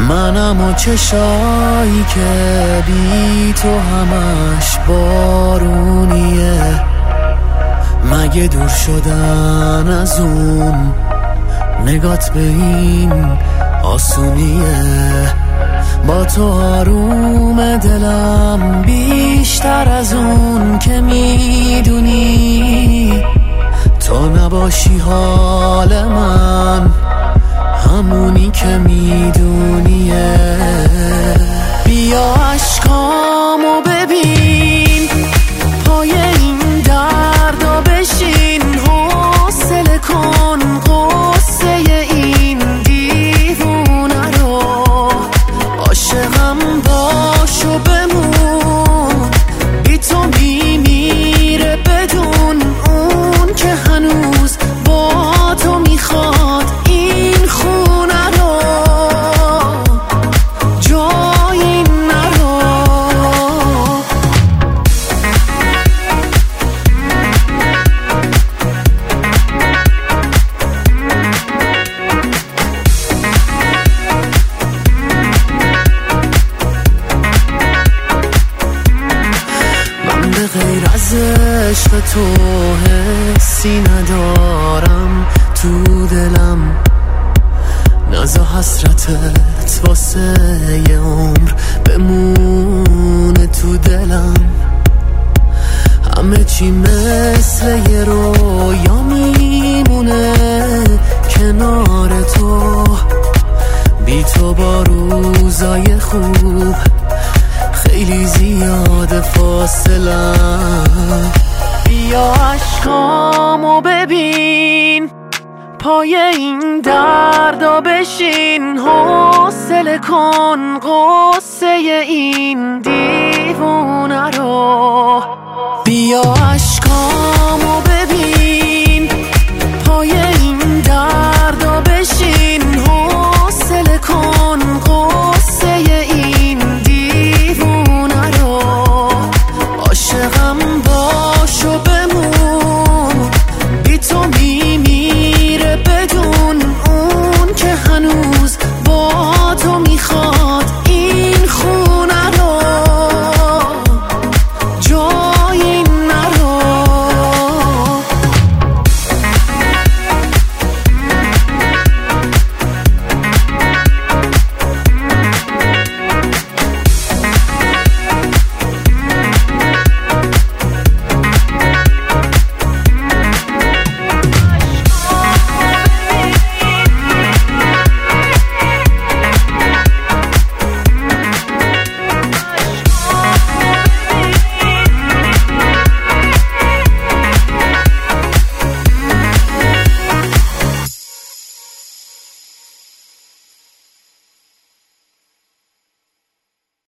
منم و چشایی که بی تو همش بارونیه، مگه دور شدن از اون نگات به این آسونیه. با تو آروم دلم بیشتر از اون که میدونی، تو نباشی حال من همونی که میدونیه. بیا عشقامو ببین، پای این دردا بشین، حوصله کن قصه این دیوونه رو، عاشقم باش و بمون، بی تو میمیره بدون اون که هنوز با تو میخواد این خونه رو، جایی نرو. من به غیر از عشق تو حسی ندارم تو دلم، ناز و حسرتت واسه یه عمر بمونه تو دلم. همه چی مثل یه رویا میمونه کنار تو، بی تو با روزای خوب خیلی زیاد فاصله. بیا عشقامو ببین، پای این دردا بشین، حوصله کن قصه این دیوونه رو. بیا